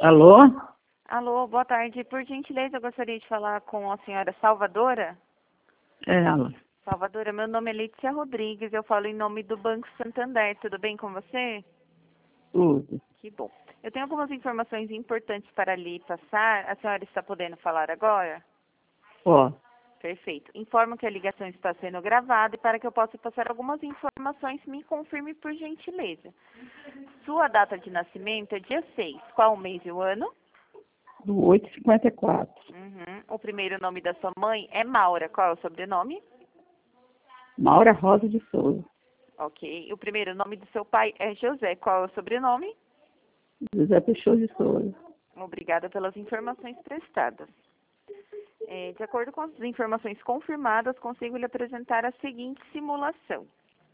Alô? Alô, boa tarde. Por gentileza, eu gostaria de falar com a senhora Salvadora. É ela. Salvadora, meu nome é Letícia Rodrigues, eu falo em nome do Banco Santander. Tudo bem com você? Tudo. Que bom. Eu tenho algumas informações importantes para lhe passar. A senhora está podendo falar agora? Ó, Perfeito. Informo que a ligação está sendo gravada e para que eu possa passar algumas informações, me confirme por gentileza. Sua data de nascimento é dia 6. Qual o mês e o ano? do 854. O primeiro nome da sua mãe é Maura. Qual é o sobrenome? Maura Rosa de Souza. Ok. O primeiro nome do seu pai é José. Qual é o sobrenome? José Peixoto de Souza. Obrigada pelas informações prestadas. De acordo com as informações confirmadas, consigo lhe apresentar a seguinte simulação.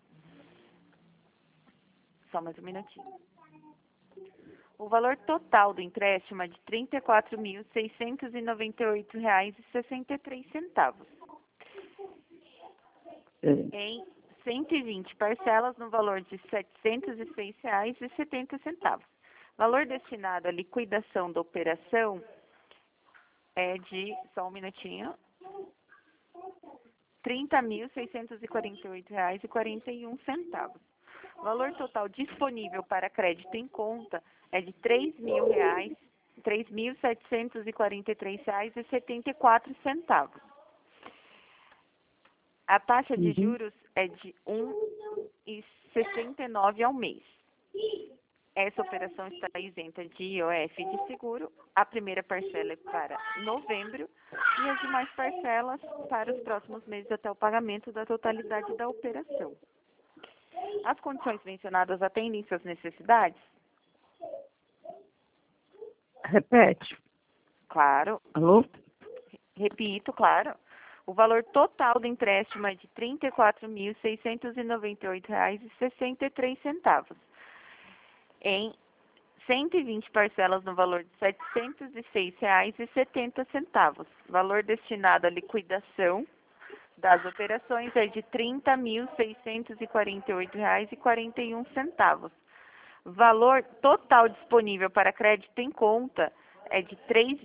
Só mais um minutinho. O valor total do empréstimo é de R$ 34.698,63. É, Em 120 parcelas no valor de R$ 706,70. Valor destinado à liquidação da operação é de, só um minutinho, R$ 30.648,41. Valor total disponível para crédito em conta é de R$ 3.000, R$ 3.743,74. A taxa de juros é de 1,69 ao mês. Essa operação está isenta de IOF e de seguro. A primeira parcela é para novembro e as demais parcelas para os próximos meses até o pagamento da totalidade da operação. As condições mencionadas atendem suas necessidades? repete. Claro. Alô? Repito, claro. O valor total do empréstimo é de R$ 34.698,63. Em 120 parcelas no valor de R$ 706,70. Valor destinado à liquidação das operações é de R$ 30.648,41. Valor total disponível para crédito em conta é de R$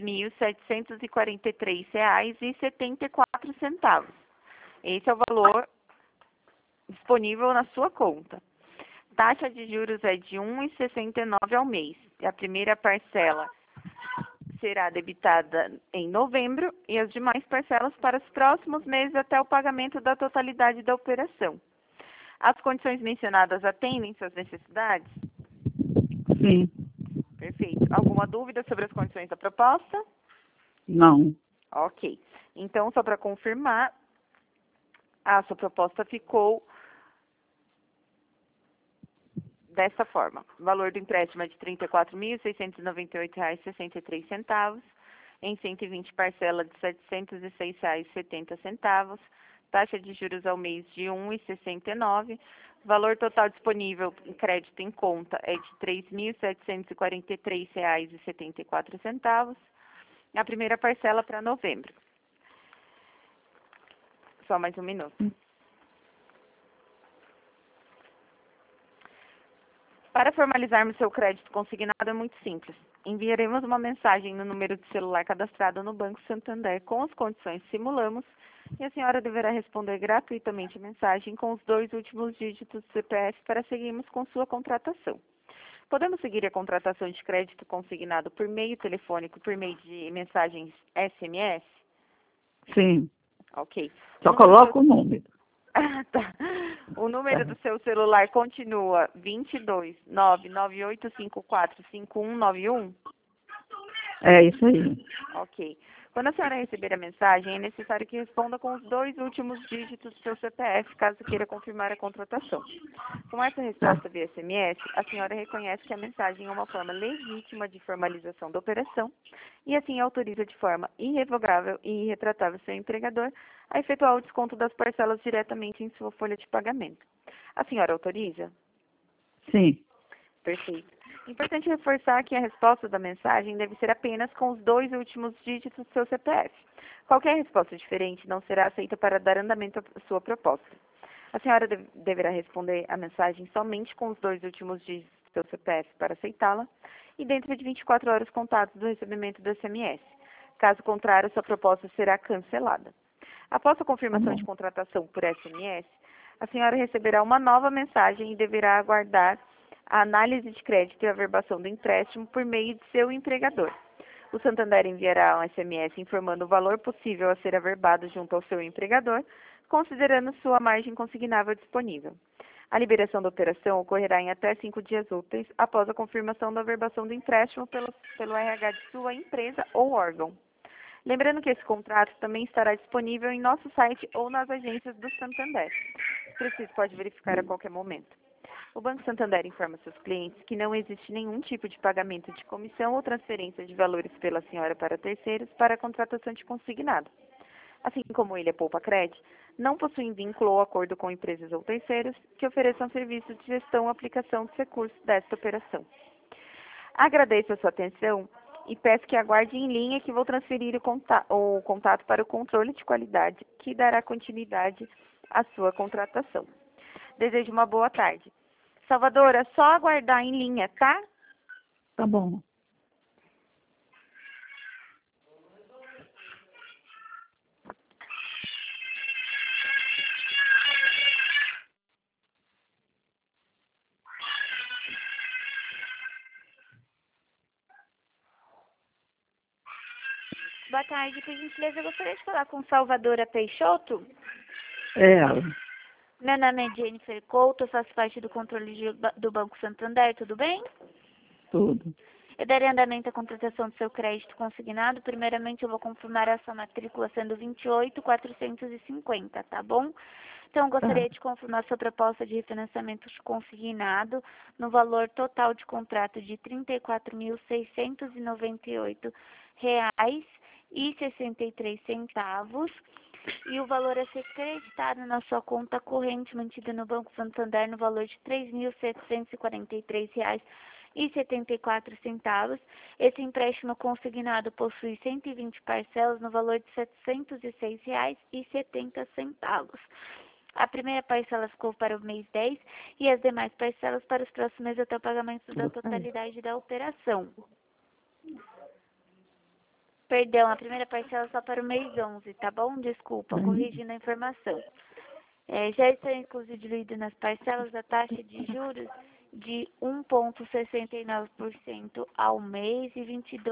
3.743,74. Esse é o valor disponível na sua conta. Taxa de juros é de 1,69 ao mês. E a primeira parcela será debitada em novembro e as demais parcelas para os próximos meses até o pagamento da totalidade da operação. As condições mencionadas atendem suas necessidades? Sim. Perfeito. Alguma dúvida sobre as condições da proposta? Não. Ok. Então, só para confirmar, a sua proposta ficou dessa forma. O valor do empréstimo é de R$ 34.698,63, em 120 parcelas de R$ 706,70. Taxa de juros ao mês de 1,69. Valor total disponível em crédito em conta é de R$ 3.743,74. A primeira parcela para novembro. Só mais um minuto. Para formalizarmos seu crédito consignado é muito simples. Enviaremos uma mensagem no número de celular cadastrado no Banco Santander com as condições que simulamos e a senhora deverá responder gratuitamente a mensagem com os 2 últimos dígitos do CPF para seguirmos com sua contratação. Podemos seguir a contratação de crédito consignado por meio telefônico, por meio de mensagens SMS? Sim. Ok. Só coloca o número. Tá. O número do seu celular continua 22998545191? É isso aí. Ok. Quando a senhora receber a mensagem, é necessário que responda com os 2 últimos dígitos do seu CPF, caso queira confirmar a contratação. Com essa resposta via SMS, a senhora reconhece que a mensagem é uma forma legítima de formalização da operação e assim autoriza de forma irrevogável e irretratável seu empregador a efetuar o desconto das parcelas diretamente em sua folha de pagamento. A senhora autoriza? Sim. Perfeito. Importante reforçar que a resposta da mensagem deve ser apenas com os 2 últimos dígitos do seu CPF. Qualquer resposta diferente não será aceita para dar andamento à sua proposta. A senhora deverá responder a mensagem somente com os 2 últimos dígitos seu CPF para aceitá-la e dentro de 24 horas contatos do recebimento do SMS. Caso contrário, sua proposta será cancelada. Após a confirmação de contratação por SMS, a senhora receberá uma nova mensagem e deverá aguardar a análise de crédito e a averbação do empréstimo por meio de seu empregador. O Santander enviará um SMS informando o valor possível a ser averbado junto ao seu empregador, considerando sua margem consignável disponível. A liberação da operação ocorrerá em até 5 dias úteis após a confirmação da averbação do empréstimo pelo RH de sua empresa ou órgão. Lembrando que esse contrato também estará disponível em nosso site ou nas agências do Santander. Se preciso, pode verificar a qualquer momento. O Banco Santander informa seus clientes que não existe nenhum tipo de pagamento de comissão ou transferência de valores pela senhora para terceiros para a contratação de consignado. Assim como ele é poupa-crédito, não possuem vínculo ou acordo com empresas ou terceiros que ofereçam serviços de gestão ou aplicação dos recursos desta operação. Agradeço a sua atenção e peço que aguarde em linha que vou transferir o contato para o controle de qualidade que dará continuidade à sua contratação. Desejo uma boa tarde. Salvadora, só aguardar em linha, tá? Tá bom. Boa tarde, por gentileza, eu gostaria de falar com Salvadora Peixoto. É ela. Meu nome é Jennifer Couto, eu faço parte do controle do Banco Santander, tudo bem? Tudo. Eu darei andamento à contratação do seu crédito consignado. Primeiramente, eu vou confirmar a sua matrícula sendo 28.450, tá bom? Então, eu gostaria de confirmar sua proposta de refinanciamento consignado no valor total de contrato de R$ 34.698,63. E o valor a ser creditado na sua conta corrente mantida no Banco Santander no valor de R$ 3.743,74. Esse empréstimo consignado possui 120 parcelas no valor de R$ 706,70. A primeira parcela ficou para o mês 10 e as demais parcelas para os próximos meses até o pagamento da totalidade da operação. Perdão, a primeira parcela só para o mês 11, tá bom? Desculpa, corrigindo a informação. Já está inclusive diluído nas parcelas a taxa de juros de 1,69% ao mês e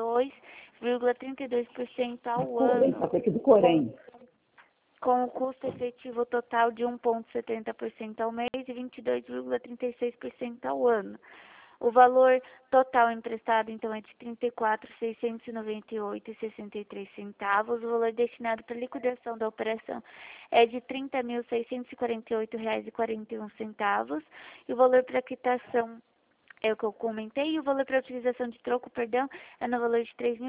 22,32% ao ano, com o custo efetivo total de 1,70% ao mês e 22,36% ao ano. O valor total emprestado, então, é de R$ 34.698,63. O valor destinado para liquidação da operação é de R$ 30.648,41. E o valor para quitação é o que eu comentei. E o valor para utilização de troco, é no valor de R$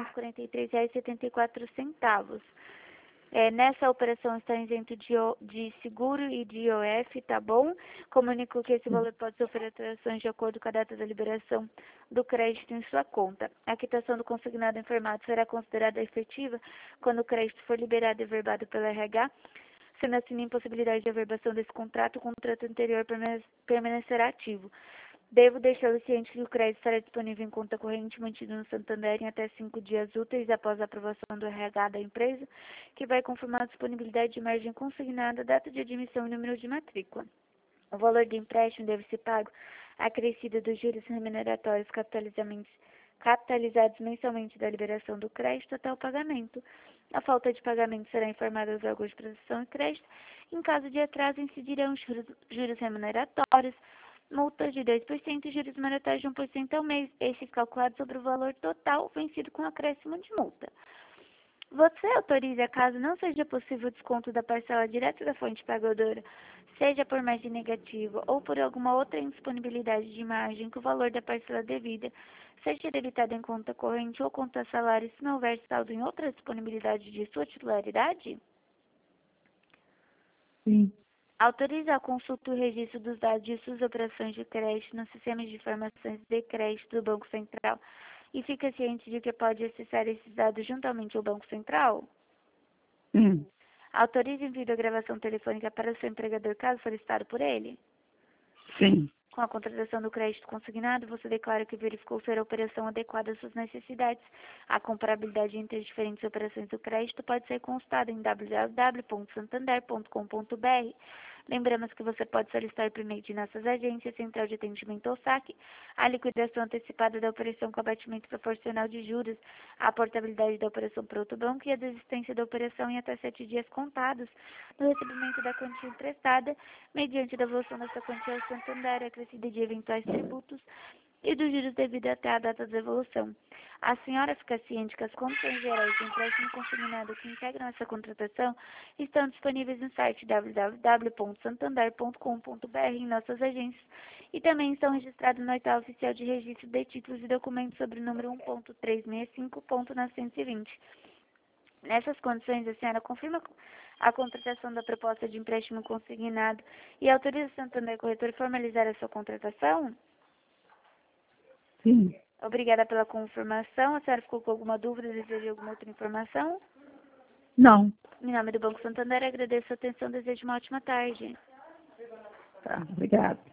3.743,74. Nessa operação está isento de seguro e de IOF, tá bom? Comunico que esse valor pode sofrer alterações de acordo com a data da liberação do crédito em sua conta. A quitação do consignado em formato será considerada efetiva quando o crédito for liberado e averbado pelo RH. Sendo assim, a impossibilidade de averbação desse contrato, o contrato anterior permanecerá ativo. Devo deixá-lo ciente que o crédito estará disponível em conta corrente mantido no Santander em até 5 dias úteis após a aprovação do RH da empresa, que vai confirmar a disponibilidade de margem consignada, data de admissão e número de matrícula. O valor do empréstimo deve ser pago acrescido dos juros remuneratórios capitalizados mensalmente da liberação do crédito até o pagamento. A falta de pagamento será informada aos órgãos de proteção e crédito. Em caso de atraso, incidirão juros remuneratórios, multas de 2% e juros monetários de 1% ao mês, estes calculados sobre o valor total vencido com acréscimo de multa. Você autoriza, caso não seja possível o desconto da parcela direta da fonte pagadora, seja por margem negativa ou por alguma outra indisponibilidade de margem, que o valor da parcela devida seja debitado em conta corrente ou conta salário se não houver saldo em outra disponibilidade de sua titularidade? Sim. Autoriza a consulta e o registro dos dados de suas operações de crédito no sistema de informações de crédito do Banco Central e fica ciente de que pode acessar esses dados juntamente ao Banco Central? Sim. Autoriza o envio da gravação telefônica para o seu empregador caso solicitado por ele? Sim. Com a contratação do crédito consignado, você declara que verificou ser a operação adequada às suas necessidades. A comparabilidade entre as diferentes operações do crédito pode ser consultada em www.santander.com.br. Lembramos que você pode solicitar por meio de nossas agências, central de atendimento ou saque, a liquidação antecipada da operação com abatimento proporcional de juros, a portabilidade da operação para outro banco e a desistência da operação em até 7 dias contados no recebimento da quantia emprestada, mediante a devolução dessa quantia ao Santander, acrescida de eventuais tributos e dos juros devido até a data da devolução. A senhora fica ciente que as condições gerais de empréstimo consignado que integram essa contratação estão disponíveis no site www.santander.com.br em nossas agências e também estão registradas no Oitavo Oficial de Registro de Títulos e Documentos sobre o número 1.365.920. Nessas condições, a senhora confirma a contratação da proposta de empréstimo consignado e autoriza o Santander Corretor a formalizar a sua contratação? Sim. Obrigada pela confirmação. A senhora ficou com alguma dúvida, deseja alguma outra informação? Não. Em nome do Banco Santander, agradeço a atenção e desejo uma ótima tarde. Tá, obrigada.